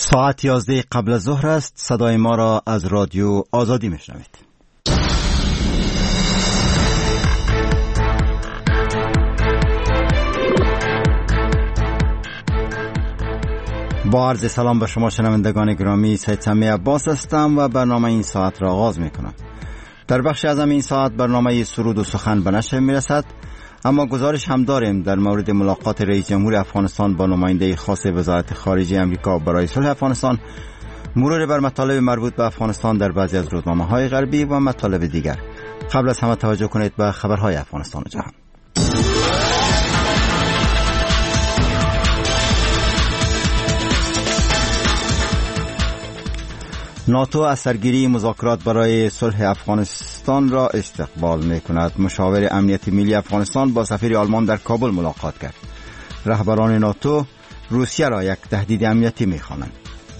ساعت 11 قبل از ظهر است. صدای ما را از رادیو آزادی میشنوید. با عرض سلام به شما شنوندگان گرامی، سید سمی عباس هستم و برنامه این ساعت را آغاز میکنم. در بخش از این ساعت برنامه سرود و سخن به نشر میرسد، اما گزارش هم داریم در مورد ملاقات رئیس جمهور افغانستان با نماینده خاص وزارت خارجه امریکا برای صلح افغانستان، مرور بر مطالب مربوط به افغانستان در بعضی از روزنامه‌های غربی و مطالب دیگر. قبل از همه توجه کنید به خبرهای افغانستان و جهان. ناتو از سرگیری مذاکرات برای صلح افغانستان را استقبال می‌کند. مشاور امنیت ملی افغانستان با سفیر آلمان در کابل ملاقات کرد. رهبران ناتو روسیه را یک تهدید امنیتی می‌خوانند.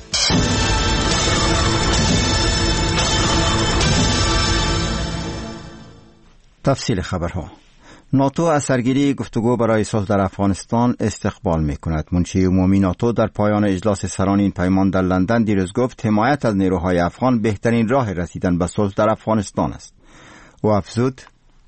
تفصیل خبرها. ناتو از سرگیری گفتگو برای صلح در افغانستان استقبال می‌کند. منشی عمومی ناتو در پایان اجلاس سران این پیمان در لندن دیروز گفت حمایت از نیروهای افغان بهترین راه رسیدن به صلح در افغانستان است. و افزود: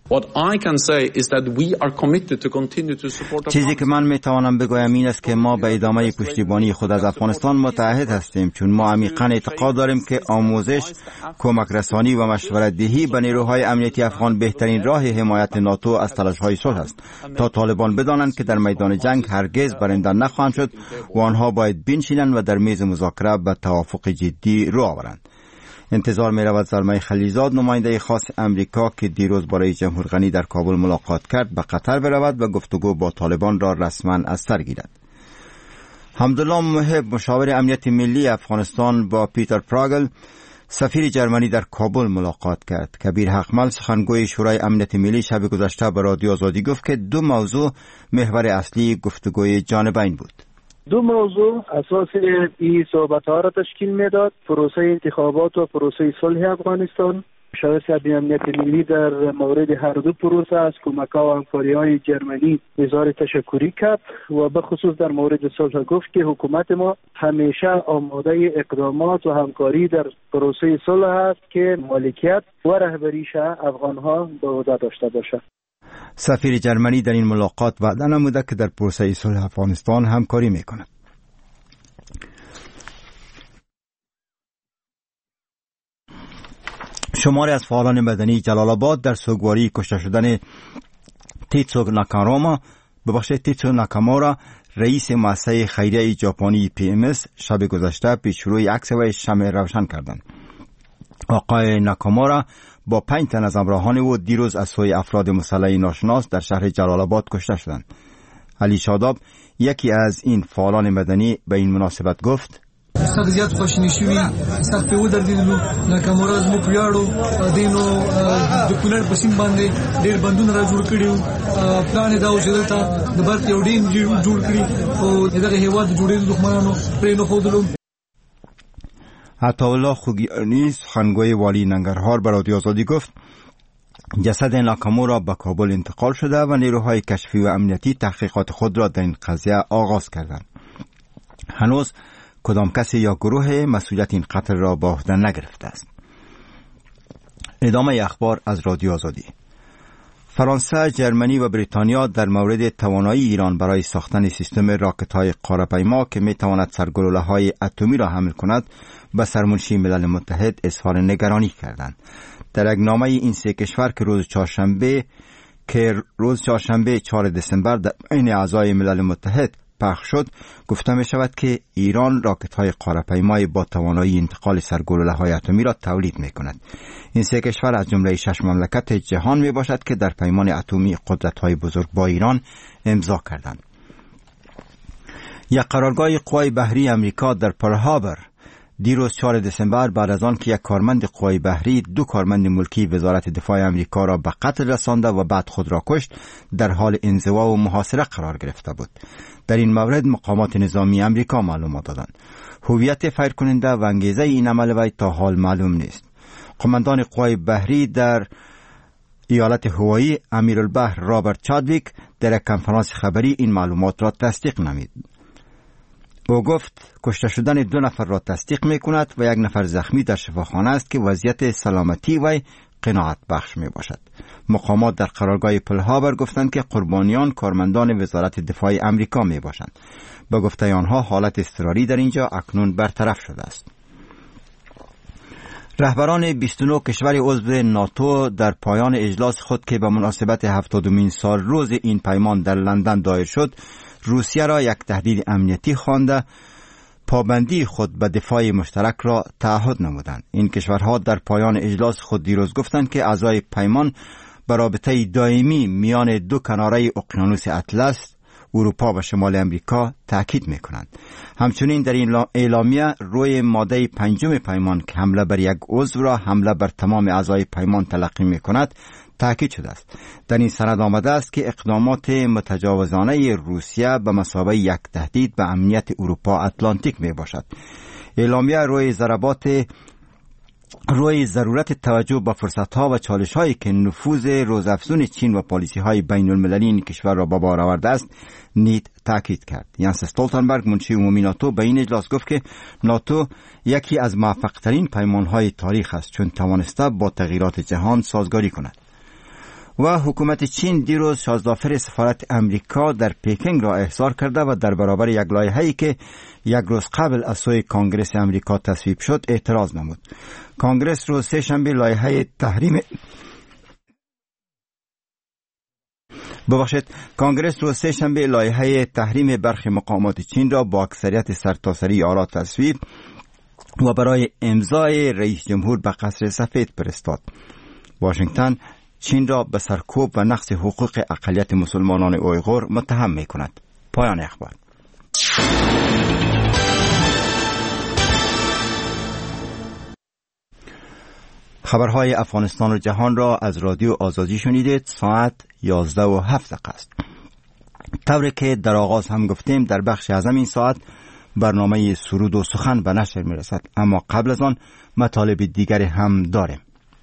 چیزی که من میتوانم بگویم این است که ما به ادامه پشتیبانی خود از افغانستان متعهد هستیم، چون ما عمیقاً اعتقاد داریم که آموزش، کمک رسانی و مشورت دهی به نیروهای امنیتی افغان بهترین راه حمایت ناتو از تلاش‌های صلح است، تا طالبان بدانند که در میدان جنگ هرگز برنده نخواهند شد و آنها باید بنشینند و در میز مذاکره به توافق جدی رو آورند. انتظار می رود زلمه خلیلزاد، نماینده خاص امریکا که دیروز با رئیس جمهور غنی در کابل ملاقات کرد، به قطر برود و گفتگو با طالبان را رسما از سر گیرد. حمدالله محب، مشاور امنیت ملی افغانستان با پیتر پراگل، سفیر جرمنی در کابل ملاقات کرد. کبیر حقمل، سخنگوی شورای امنیت ملی، شب گذشته به رادیو آزادی گفت که دو موضوع محور اصلی گفتگوی جانبین بود. دو موضوع اساس این صحبت‌ها را تشکیل میداد: پروسه انتخابات و پروسه صلح افغانستان. مشاور امنیت ملی در مورد هر دو پروسه از کمک‌ها و همکاری‌های جرمنی اظهار تشکری کرد و به خصوص در مورد صلح گفت که حکومت ما همیشه آماده اقدامات و همکاری در پروسه صلح است که مالکیت و رهبریش افغان‌ها به عهده داشته باشد. سفیر جرمنی در این ملاقات وعده نموده که در پروسه صلح افغانستان همکاری میکند. شماری از فعالان مدنی جلال آباد در سوگواری کشته شدن تیتسو ناکامورا، رئیس مؤسسه خیریه ژاپنی PMS، شب گذشته پیشروی عکس و شمع روشن کردند. آقای ناکامورا با 5 تن از همراهان او دیروز از سوی افراد مسلح ناشناس در شهر جلال آباد کشته شدند. علی شاداب، یکی از این فعالان مدنی، به این مناسبت گفت: سخت زیات خوشنی شوی، سخت په ودرېدلو. ناکامورا زموږ ویاړو دینو د کونړ په سیند باندې ډېر بندونه را جوړ کړي وو. پلان دا و چې دلته د برق یو ډین جوړ کړي او دغه هېواد د جوړېدو دښمنانو پرې نښودلو. عطاالله خوگیانی، سخنگوی والی ننگرهار، به رادیو آزادی گفت جسد ناکامورا به کابل انتقال شده و نیروهای کشفی و امنیتی تحقیقات خود را در این قضیه آغاز کردند. هنوز کدام کسی یا گروه مسئولیت این قتل را به عهده نگرفته است. ادامه اخبار از رادیو آزادی. فرانسه، جرمنی و بریتانیا در مورد توانایی ایران برای ساختن سیستم راکت‌های قاره‌پیما که می‌تواند سرگلوله‌های اتمی را حمل کند به سرمنشی ملل متحد اظهار نگرانی کردند. در یک نامه این سه کشور که روز چهارشنبه 4 دسامبر در بین اعضای ملل متحد پخش شد، گفته می شود که ایران راکت‌های قاره‌پیمای با توانایی انتقال سرگلوله‌های اتمی را تولید می کند. این سه کشور از جمله 6 مملکت جهان می باشد که در پیمان اتمی قدرت‌های بزرگ با ایران امضا کردند. یک قرارگاه قوای بحری امریکا در پرل هاربر دیروز 4 دسامبر بعد از آن که یک کارمند قوای بحری 2 کارمند ملکی وزارت دفاع امریکا را به قتل رسانده و بعد خود را کشت، در حال انزوا و محاصره قرار گرفته بود. در این مورد مقامات نظامی امریکا معلومات دادند. هویت فیر کننده و انگیزه این عمل وی تا حال معلوم نیست. قماندان قوای بحری در ایالت هوایی امیرالبحر رابرت چادویک در یک کنفرانس خبری این معلومات را تصدیق نمود. او گفت کشته شدن 2 نفر را تصدیق می کند و 1 نفر زخمی در شفاخانه است که وضعیت سلامتی وی قناعت بخش می باشد. مقامات در قرارگاه پل‌هاربر گفتند که قربانیان کارمندان وزارت دفاع امریکا می باشند. به گفته آنها حالت اضطراری در اینجا اکنون برطرف شده است. رهبران 29 کشور عضو ناتو در پایان اجلاس خود که به مناسبت 70مین سال روز این پیمان در لندن دایر شد، روسیه را یک تهدید امنیتی خوانده پابندی خود به دفاع مشترک را تعهد نمودند. این کشورها در پایان اجلاس خود دیروز گفتند که اعضای پیمان به رابطه دائمی میان 2 کناره اقیانوس اطلس، اروپا و شمال امریکا تاکید میکنند. همچنین در این اعلامیه روی ماده 5 پیمان که حمله بر یک عضو را حمله بر تمام اعضای پیمان تلقی میکند تاکید شده است. در این سند آمده است که اقدامات متجاوزانه روسیه به مثابه یک تهدید به امنیت اروپا اتلانتیک می باشد. اعلامیه روی ضرورت توجه به فرصت‌ها و چالش‌هایی که نفوذ روزافزون چین و پالیسی‌های بین‌المللی این کشور را به بار آورده است نیز تاکید کرد. یانس استولتنبرگ منشی عمومی ناتو به این اجلاس گفت که ناتو یکی از موفق‌ترین پیمان‌های تاریخ است چون توانسته با تغییرات جهان سازگاری کند. و حکومت چین دیروز شازدافر سفارت امریکا در پکینگ را احضار کرده و در برابر یک لایحه‌ای که 1 روز قبل از سوی کنگره امریکا تصویب شد اعتراض نمود. کنگره روز سه‌شنبه لایحه تحریم برخی مقامات چین را با اکثریت سرتاسری آرا تصویب و برای امضای رئیس جمهور به قصر سفید فرستاد. واشنگتن چین را به سرکوب و نقض حقوق اقلیت مسلمانان اویغور متهم می کند. پایان اخبار. خبرهای افغانستان و جهان را از رادیو آزادی شنیدید. ساعت 11:07 است. طوری که در آغاز هم گفتیم در بخش اعظم این ساعت برنامه سرود و سخن به نشر می رسد، اما قبل از آن مطالب دیگری هم داریم.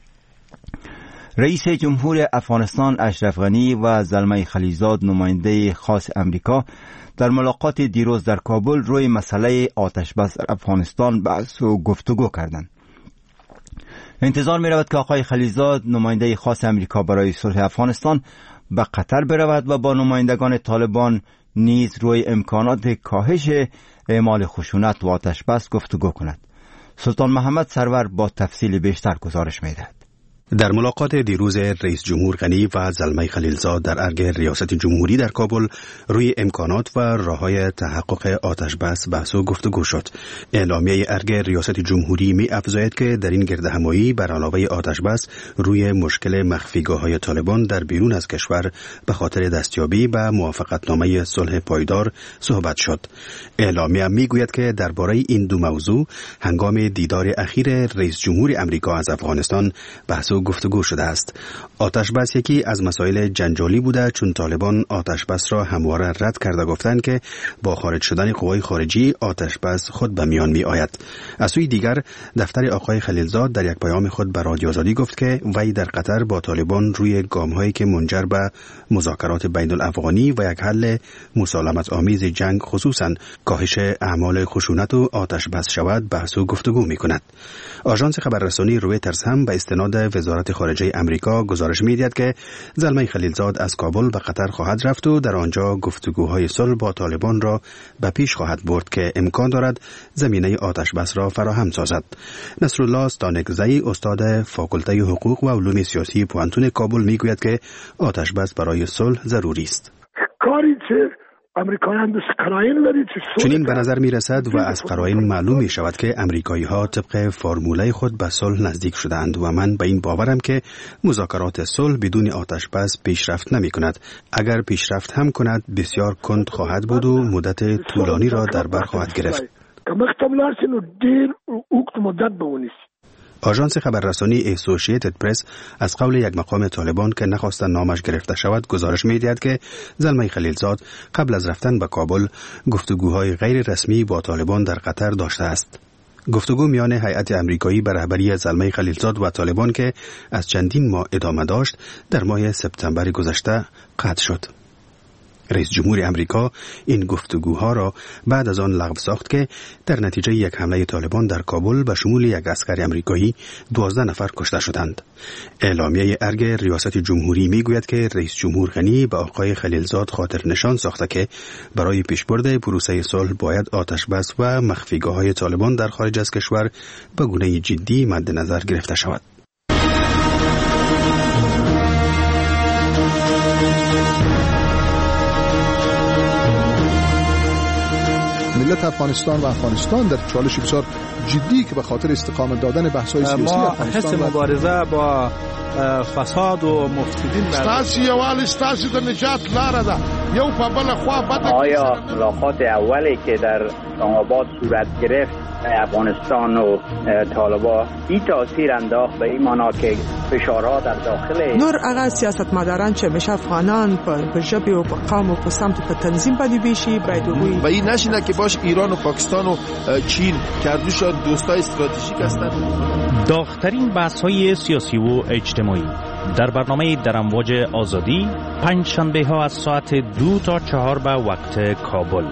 رئیس جمهور افغانستان اشرف غنی و زلمه خلیلزاد نماینده خاص امریکا در ملاقات دیروز در کابل روی مسئله آتش بس در افغانستان بحث و گفتگو کردند. انتظار می رود که آقای خلیلزاد نماینده خاص امریکا برای صلح افغانستان به قطر برود و با نمایندگان طالبان نیز روی امکانات کاهش اعمال خشونت و آتش بس گفتگو کند. سلطان محمد سرور با تفصیل بیشتر گزارش می دهد. در ملاقات دیروز رئیس جمهور غنی و زلمه خلیلزاد در ارگ ریاست جمهوری در کابل روی امکانات و راه‌های تحقق آتش بس و گفتگو شد. اعلامیه ارگ ریاست جمهوری می افزاید که در این گردهمایی بر علاوه آتش بس روی مشکل مخفیگاه‌های طالبان در بیرون از کشور به خاطر دستیابی به موافقتنامه صلح پایدار صحبت شد. اعلامیه میگوید که درباره این 2 موضوع هنگام دیدار اخیر رئیس جمهور امریکا از افغانستان بحث و گفتگو شده است. آتش بس یکی از مسائل جنجالی بوده چون طالبان آتش بس را همواره رد کرده گفتند که با خارج شدن قوای خارجی آتش بس خود به میان می آید. از سوی دیگر دفتر آقای خلیلزاد در یک پیام خود به رادیو آزادی گفت که وی در قطر با طالبان روی گام‌هایی که منجر به مذاکرات بین الافغانی و یک حل مسالمت آمیز جنگ خصوصاً کاهش اعمال خشونت و آتش بس شود بحث و گفتگو می کند. آژانس خبررسانی رویترز هم به استناد وزارت خارجه امریکا گزارش می‌دهد که زلمه خلیلزاد از کابل به قطر خواهد رفت و در آنجا گفتگوهای صلح با طالبان را به پیش خواهد برد که امکان دارد زمینه آتش بس را فراهم سازد. نصرالله ستانکزئی استاد فاکولته حقوق و علوم سیاسی پوانتون کابل میگوید که آتش بس برای صلح ضروری است. چنین به نظر می رسد و از قرائن معلوم می شود که امریکایی ها طبق فرموله خود به صلح نزدیک شدند و من به این باورم که مذاکرات صلح بدون آتش بس پیشرفت نمی کند. اگر پیشرفت هم کند بسیار کند خواهد بود و مدت طولانی را در بر خواهد گرفت. آژانس خبررسانی اسوسییتد پرس از قول یک مقام طالبان که نخواستند نامش گرفته شود گزارش می‌دهد که زلمه خلیلزاد قبل از رفتن به کابل گفتگوهای غیر رسمی با طالبان در قطر داشته است. گفتگو میان هیئت امریکایی به رهبری زلمه خلیلزاد و طالبان که از چندین ماه ادامه داشت در ماه سپتامبر گذشته قطع شد. رئیس جمهور امریکا این گفتگوها را بعد از آن لغو ساخت که در نتیجه یک حمله طالبان در کابل به شمول یک عسکر امریکایی 12 نفر کشته شدند. اعلامیه ارگ ریاست جمهوری میگوید که رئیس جمهور غنی به آقای خلیلزاد خاطر نشان ساخته که برای پیشبرد پروسه صلح باید آتش‌بس و مخفیگاه‌های طالبان در خارج از کشور به گونه جدی مد نظر گرفته شود. ملت افغانستان و افغانستان در چالش بسیار جدی که به خاطر استقامت دادن بحث‌های سیاسی افغانستان حس مبارزه با فساد و مفسدین ستاسي یوال ستاسي د نجات لار ده یو په بل خوا بده. آیا ملاقات اولی که در اسلام آباد صورت گرفت افغانستان و طالبان این تاثیر انداخت به این معنا که فشارها در داخل نور هغه سیاستمداران چې مشه افغانان په ژبه او په قوم او په سمت په تنظیم باندې بشي باید وي و این نشینه که باش ایران و پاکستان و چین کردوشان دوستای استراتژیک هستند. داغ‌ترین بحث‌های سیاسی و اجتماعی در برنامه در امواج آزادی پنج شنبه ها از ساعت 2 تا 4 به وقت کابل.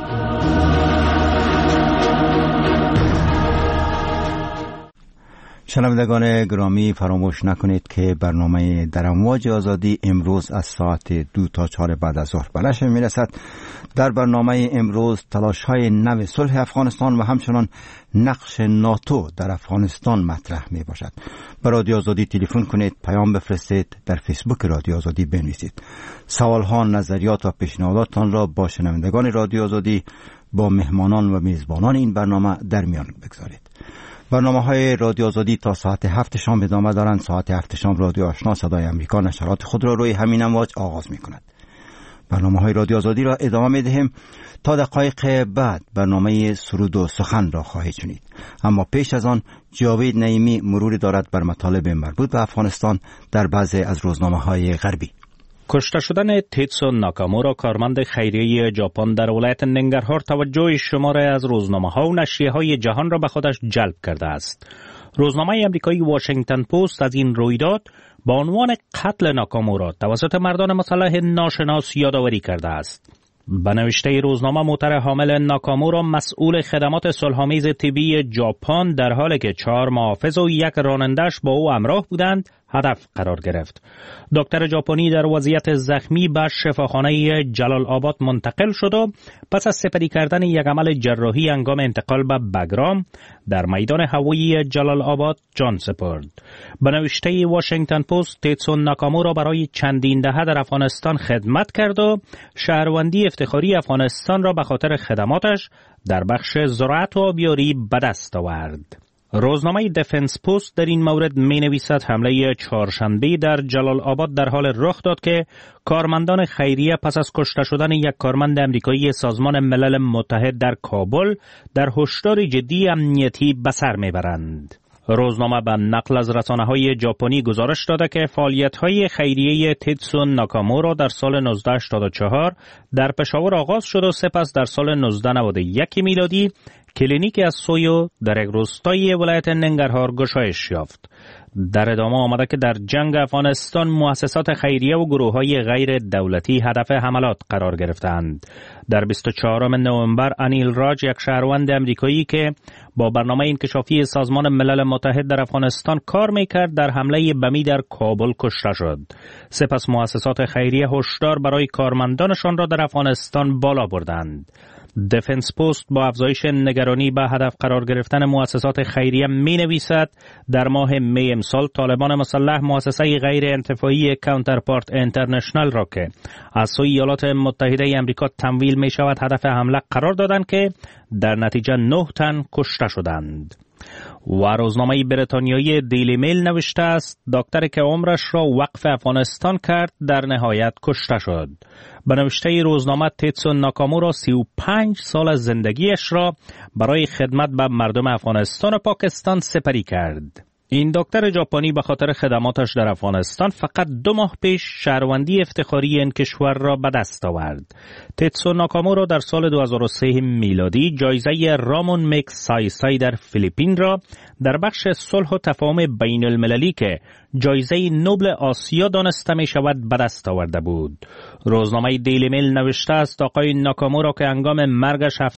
شنوندگان گرامی، فراموش نکنید که برنامه در امواج آزادی امروز از ساعت 2 تا 4 بعد از ظهر به نشر میرسد. در برنامه امروز تلاش‌های نو صلح افغانستان و همچنان نقش ناتو در افغانستان مطرح می باشد. به رادیو آزادی تلفن کنید، پیام بفرستید، در فیسبوک رادیو آزادی بنویسید. سوال‌ها، نظریات و پیشنهاداتتان را با شنوندگان رادیو آزادی، با مهمانان و میزبانان این برنامه در میان بگذارید. برنامه‌های رادیو آزادی تا ساعت 7 شام ادامه دارند. ساعت 7 شام رادیو آشنا صدای امریکا نشرات خود را روی همین امواج آغاز می‌کند. برنامه‌های رادیو آزادی را ادامه می‌دهیم. تا دقایق بعد برنامه سرود و سخن را خواهید شنید. اما پیش از آن جاوید نعیمی مروری دارد بر مطالب مربوط به افغانستان در بعضی از روزنامه‌های غربی. کشته شدن تیتسو ناکامورا، کارمند خیریه ژاپن در ولایت ننگرهار، توجه شماره از روزنامه‌ها و نشریه‌های جهان را به خودش جلب کرده است. روزنامه آمریکایی واشنگتن پست از این رویداد با عنوان قتل ناکامورا توسط مردان مسلح ناشناس یادآوری کرده است. به نوشته روزنامه، موتر حامل ناکامورا مسئول خدمات صلح‌آمیز طبی ژاپن در حالی که 4 محافظ و 1 راننده‌اش با او همراه بودند هدف قرار گرفت. دکتر ژاپنی در وضعیت زخمی به شفاخانه جلال آباد منتقل شد و پس از سپری کردن یک عمل جراحی هنگام انتقال به بگرام در میدان هوایی جلال آباد جان سپرد. به نوشته واشنگتن پست، تیتسو ناکامورا برای چندین دهه در افغانستان خدمت کرد و شهروندی افتخاری افغانستان را به خاطر خدماتش در بخش زراعت و آبیاری به دست آورد. روزنامه دفنس پست در این مورد می نویسد حمله چهارشنبه در جلال آباد در حال رخ داد که کارمندان خیریه پس از کشته شدن یک کارمند امریکایی سازمان ملل متحد در کابل در هشدار جدی امنیتی به سر می برند. روزنامه به نقل از رسانه‌های ژاپنی گزارش داده که فعالیت‌های خیریه تیتسو ناکامورا در سال 1984 در پشاور آغاز شد و سپس در سال 1991 میلادی کلینیک از سویو در یک روستای ولایت ننگرهار گشایش یافت. در ادامه آمده که در جنگ افغانستان مؤسسات خیریه و گروه‌های غیر دولتی هدف حملات قرار گرفتند. در 24 نوامبر انیل راج، یک شهروند امریکایی که با برنامه انکشافی سازمان ملل متحد در افغانستان کار می‌کرد، در حمله بمی در کابل کشته شد. سپس مؤسسات خیریه هشدار برای کارمندانشان را در افغانستان بالا بردند. دفنس پست با افزایش نگرانی به هدف قرار گرفتن مؤسسات خیریه می نویسد در ماه می امسال طالبان مسلح مؤسسه غیر انتفاعی کانترپارت اینترنشنال را که از سوی ایالات متحده امریکا تمویل می شود هدف حمله قرار دادند که در نتیجه 9 تن کشته شدند. و روزنامه بریتانیایی دیلی میل نوشته است دکتری که عمرش را وقف افغانستان کرد در نهایت کشته شد. به نوشته روزنامه، تیتسو ناکامورا 35 سال از زندگیش را برای خدمت به مردم افغانستان و پاکستان سپری کرد. این دکتر ژاپنی به خاطر خدماتش در افغانستان فقط 2 ماه پیش شهروندی افتخاری این کشور را به دست آورد. تتسو ناکامورا در سال 2003 میلادی جایزه رامون مگسایسای در فیلیپین را در بخش صلح و تفاهم بین المللی که جایزه نوبل آسیا دانسته می شود به دست آورده بود. روزنامه دیلی میل نوشته است آقای ناکامورا که هنگام مرگش